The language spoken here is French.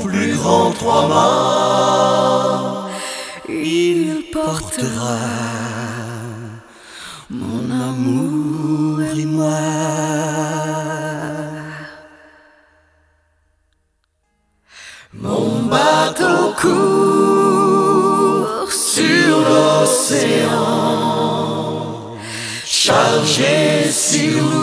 plus grand trois-mâts, il portera mon amour et moi. Mon bateau court sur l'océan, chargé si lourd